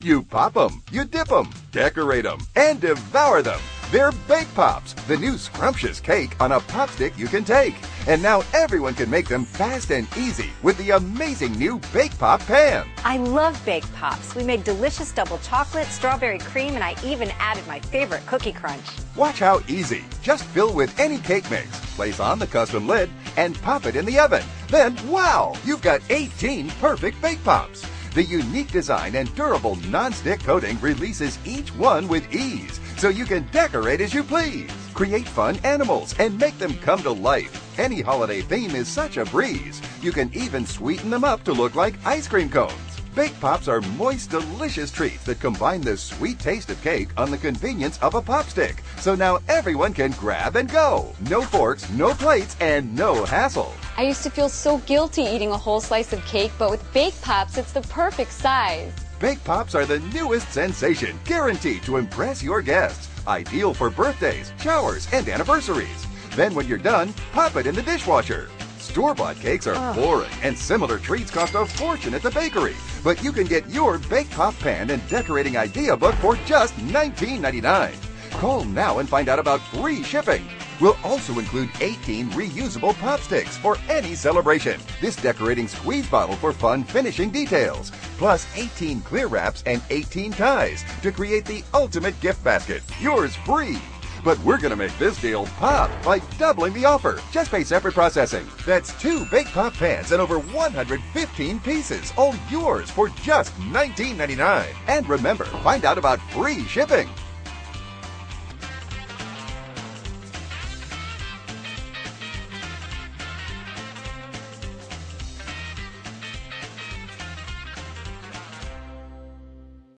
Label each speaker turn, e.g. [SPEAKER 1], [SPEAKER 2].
[SPEAKER 1] You pop them, you dip them, decorate them, and devour them. They're Bake Pops, the new scrumptious cake on a pop stick you can take. And now everyone can make them fast and easy with the amazing new Bake Pop Pan.
[SPEAKER 2] I love Bake Pops. We made delicious double chocolate, strawberry cream, and I even added my favorite Cookie Crunch.
[SPEAKER 1] Watch how easy. Just fill with any cake mix, place on the custom lid, and pop it in the oven. Then, wow, you've got 18 perfect Bake Pops. The unique design and durable non-stick coating releases each one with ease, so you can decorate as you please. Create fun animals and make them come to life. Any holiday theme is such a breeze. You can even sweeten them up to look like ice cream cones. Bake Pops are moist, delicious treats that combine the sweet taste of cake on the convenience of a pop stick. So now everyone can grab and go. No forks, no plates, and no hassle.
[SPEAKER 3] I used to feel so guilty eating a whole slice of cake, but with Bake Pops, it's the perfect size.
[SPEAKER 1] Bake Pops are the newest sensation, guaranteed to impress your guests. Ideal for birthdays, showers, and anniversaries. Then when you're done, pop it in the dishwasher. Store-bought cakes are boring, and similar treats cost a fortune at the bakery. But you can get your Bake Pop Pan and decorating idea book for just $19.99. Call now and find out about free shipping. We'll also include 18 reusable pop sticks for any celebration. This decorating squeeze bottle for fun finishing details. Plus 18 clear wraps and 18 ties to create the ultimate gift basket. Yours free. But we're going to make this deal pop by doubling the offer. Just pay separate processing. That's 2 Bake Pop Pans and over 115 pieces. All yours for just $19.99. And remember, find out about free shipping.